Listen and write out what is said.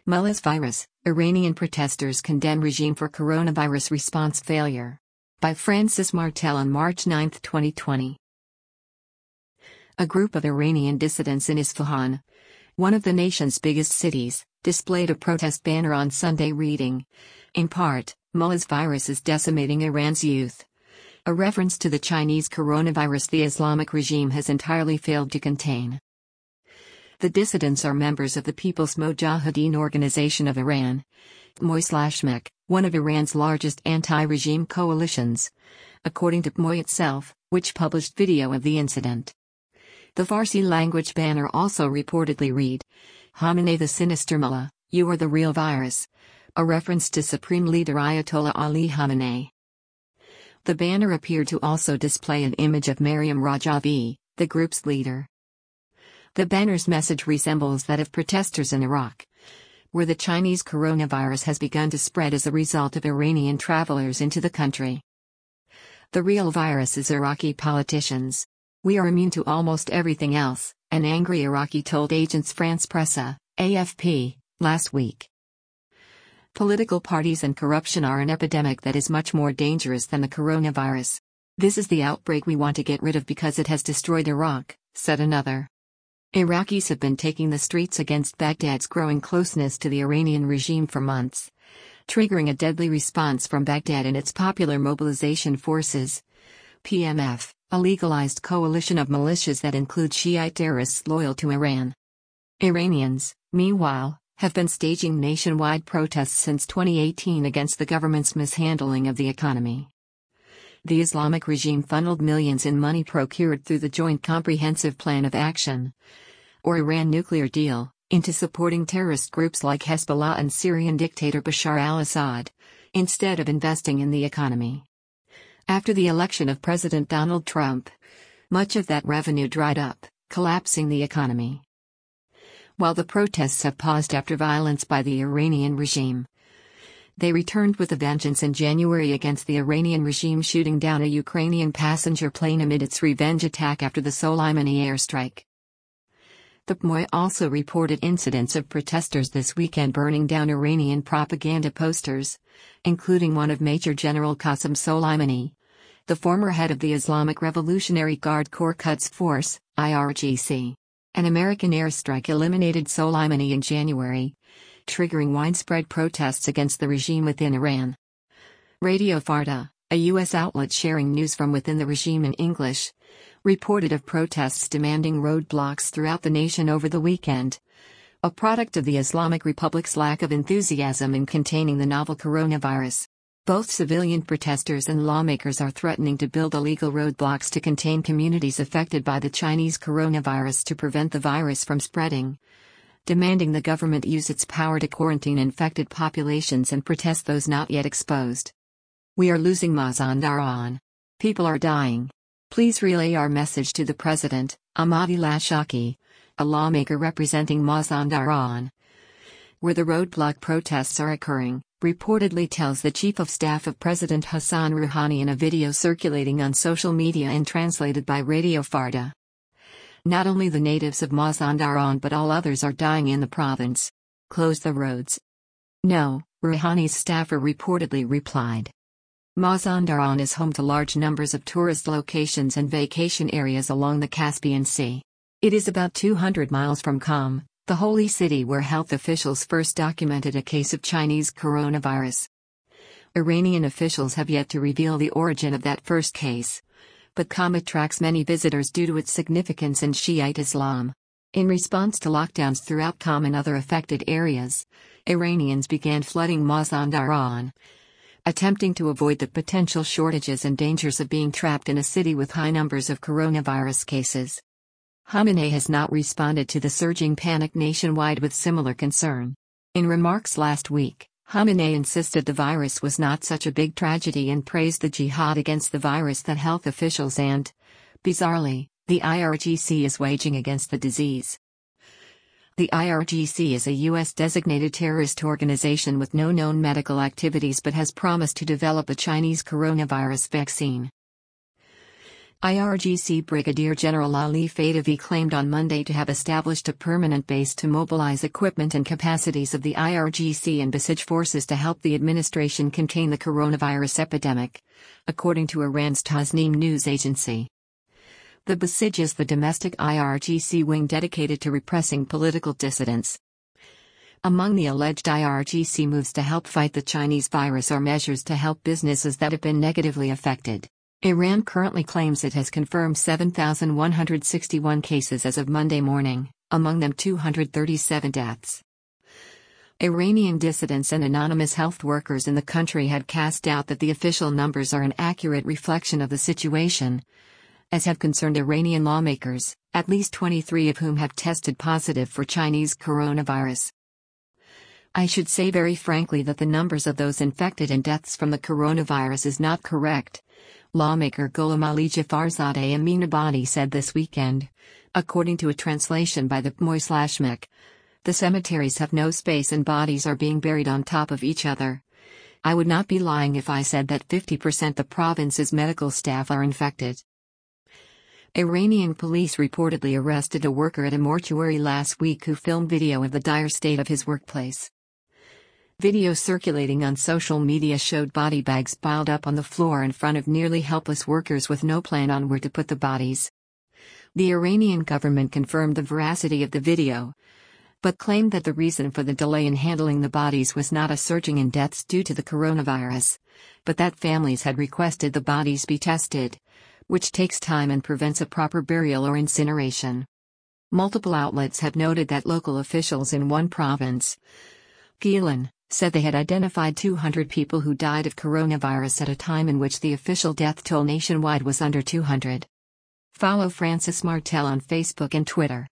Mullah's virus, Iranian protesters condemn regime for coronavirus response failure. By Francis Martel on March 9, 2020. A group of Iranian dissidents in Isfahan, one of the nation's biggest cities, displayed a protest banner on Sunday reading, in part, "Mullah's virus is decimating Iran's youth." A reference to the Chinese coronavirus the Islamic regime has entirely failed to contain. The dissidents are members of the People's Mojahedin Organization of Iran, PMOI/MEK, one of Iran's largest anti-regime coalitions, according to PMOI itself, which published video of the incident. The Farsi-language banner also reportedly read, "Khamenei the sinister mullah, you are the real virus," a reference to Supreme Leader Ayatollah Ali Khamenei. The banner appeared to also display an image of Maryam Rajavi, the group's leader. The banner's message resembles that of protesters in Iraq, where the Chinese coronavirus has begun to spread as a result of Iranian travelers into the country. The real virus is Iraqi politicians. We are immune to almost everything else, an angry Iraqi told Agence France Presse, AFP, last week. Political parties and corruption are an epidemic that is much more dangerous than the coronavirus. This is the outbreak we want to get rid of because it has destroyed Iraq, said another. Iraqis have been taking the streets against Baghdad's growing closeness to the Iranian regime for months, triggering a deadly response from Baghdad and its Popular Mobilization Forces, PMF, a legalized coalition of militias that include Shiite terrorists loyal to Iran. Iranians, meanwhile, have been staging nationwide protests since 2018 against the government's mishandling of the economy. The Islamic regime funneled millions in money procured through the Joint Comprehensive Plan of Action, or Iran nuclear deal, into supporting terrorist groups like Hezbollah and Syrian dictator Bashar al-Assad, instead of investing in the economy. After the election of President Donald Trump, much of that revenue dried up, collapsing the economy. While the protests have paused after violence by the Iranian regime, they returned with a vengeance in January against the Iranian regime shooting down a Ukrainian passenger plane amid its revenge attack after the Soleimani airstrike. The PMOI also reported incidents of protesters this weekend burning down Iranian propaganda posters, including one of Major General Qasem Soleimani, the former head of the Islamic Revolutionary Guard Corps Quds Force, IRGC. An American airstrike eliminated Soleimani in January, triggering widespread protests against the regime within Iran. Radio Farda, a U.S. outlet sharing news from within the regime in English, reported of protests demanding roadblocks throughout the nation over the weekend, a product of the Islamic Republic's lack of enthusiasm in containing the novel coronavirus. Both civilian protesters and lawmakers are threatening to build illegal roadblocks to contain communities affected by the Chinese coronavirus to prevent the virus from spreading, demanding the government use its power to quarantine infected populations and protest those not yet exposed. "We are losing Mazandaran. People are dying. Please relay our message to the president," Ahmadi Lashaki, a lawmaker representing Mazandaran, where the roadblock protests are occurring, reportedly tells the chief of staff of President Hassan Rouhani in a video circulating on social media and translated by Radio Farda. "Not only the natives of Mazandaran but all others are dying in the province. Close the roads." "No," Rouhani's staffer reportedly replied. Mazandaran is home to large numbers of tourist locations and vacation areas along the Caspian Sea. It is about 200 miles from Qom, the holy city where health officials first documented a case of Chinese coronavirus. Iranian officials have yet to reveal the origin of that first case, but Qom attracts many visitors due to its significance in Shiite Islam. In response to lockdowns throughout Qom and other affected areas, Iranians began flooding Mazandaran, attempting to avoid the potential shortages and dangers of being trapped in a city with high numbers of coronavirus cases. Khamenei has not responded to the surging panic nationwide with similar concern. In remarks last week, Khamenei insisted the virus was not such a big tragedy and praised the jihad against the virus that health officials and, bizarrely, the IRGC is waging against the disease. The IRGC is a U.S.-designated terrorist organization with no known medical activities but has promised to develop a Chinese coronavirus vaccine. IRGC Brigadier General Ali Fadavi claimed on Monday to have established a permanent base to mobilize equipment and capacities of the IRGC and Basij forces to help the administration contain the coronavirus epidemic, according to Iran's Tasnim news agency. The Basij is the domestic IRGC wing dedicated to repressing political dissidents. Among the alleged IRGC moves to help fight the Chinese virus are measures to help businesses that have been negatively affected. Iran currently claims it has confirmed 7,161 cases as of Monday morning, among them 237 deaths. Iranian dissidents and anonymous health workers in the country had cast doubt that the official numbers are an accurate reflection of the situation, as have concerned Iranian lawmakers, at least 23 of whom have tested positive for Chinese coronavirus. I should say very frankly that the numbers of those infected and deaths from the coronavirus is not correct, lawmaker Ghulam Ali Jafarzadeh Aminabadi said this weekend, according to a translation by the PMOI/MEC. The cemeteries have no space and bodies are being buried on top of each other. I would not be lying if I said that 50% the province's medical staff are infected. Iranian police reportedly arrested a worker at a mortuary last week who filmed video of the dire state of his workplace. Video circulating on social media showed body bags piled up on the floor in front of nearly helpless workers with no plan on where to put the bodies. The Iranian government confirmed the veracity of the video, but claimed that the reason for the delay in handling the bodies was not a surging in deaths due to the coronavirus, but that families had requested the bodies be tested, which takes time and prevents a proper burial or incineration. Multiple outlets have noted that local officials in one province, Gilan, said they had identified 200 people who died of coronavirus at a time in which the official death toll nationwide was under 200. Follow Francis Martel on Facebook and Twitter.